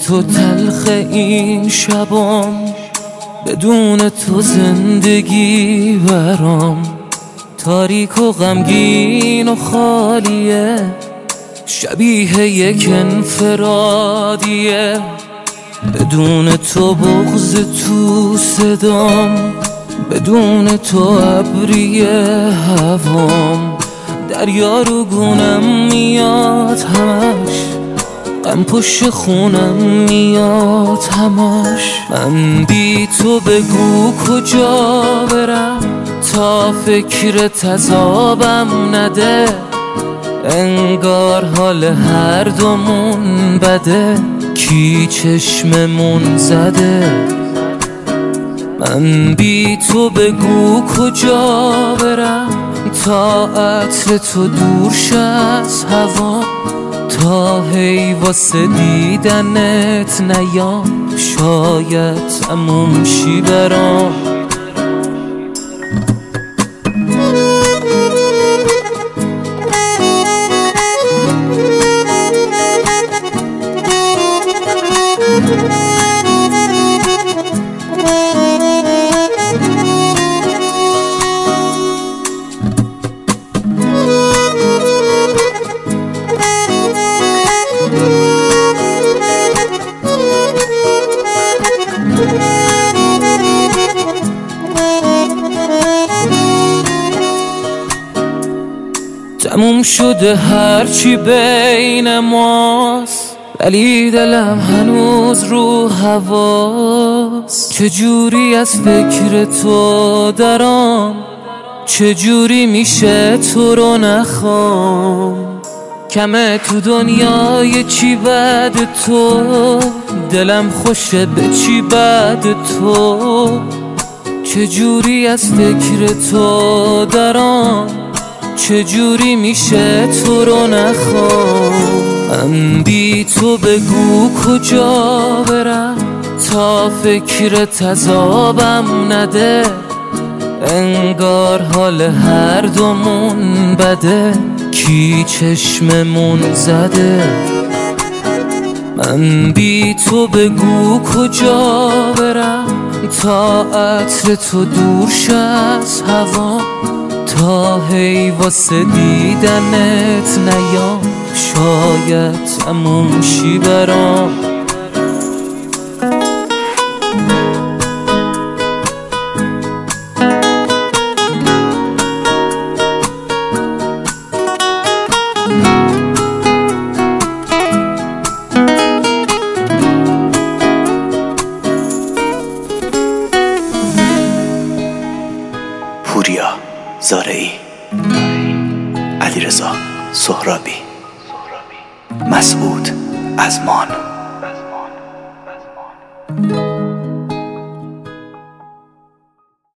تو تلخ این شبام، بدون تو زندگی برام تاریک و غمگین و خالیه، شبیه یک انفرادیه. بدون تو بغض تو صدام، بدون تو ابریه هوام، دریا رو گونم میاد همش، غم پشت خونم میاد همش. من بی تو بگو کجا برم تا فکر تذابم نده، انگار حال هر دومون بده، کی چشممون زده. من بی تو بگو کجا برم تا عطر تو دور شه از هوا، تا هی واسه دیدنت نیام، شاید تموم شی برام. تموم شده هرچی بین ماست، ولی دلم هنوز رو هواست. چجوری از فکر تو درام، چجوری میشه تو رو نخوام. کمه تو دنیای چی بعد تو، دلم خوشه به چی بعد تو. چجوری از فکر تو درام، چجوری میشه تو رو نخوام. من بی تو بگو کجا برم تا فکر تذابم نده، انگار حال هر دومون بده، کی چشممون زده. من بی تو بگو کجا برم تا عطر تو دور شه از هوا، تا هی واسه دیدنت نیام، شاید تموم شی برام. پوریا زارعی، علیرضا سهرابی، مسعود ازمان.